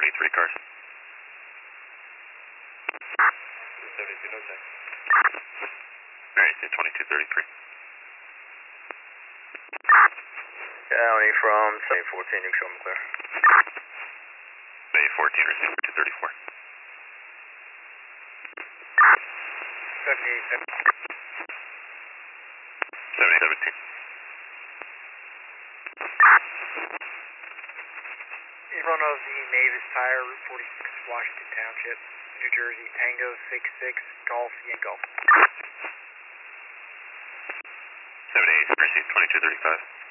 73 cars. 72, no check. Alright, 2233. County from 714, you can show them clear. Bay 14, receiver 234. 78, 7017. in front of the Mavis Tire, Route 46, Washington Township, New Jersey, Tango 66, Golf, Yankee. 78, receive 2235.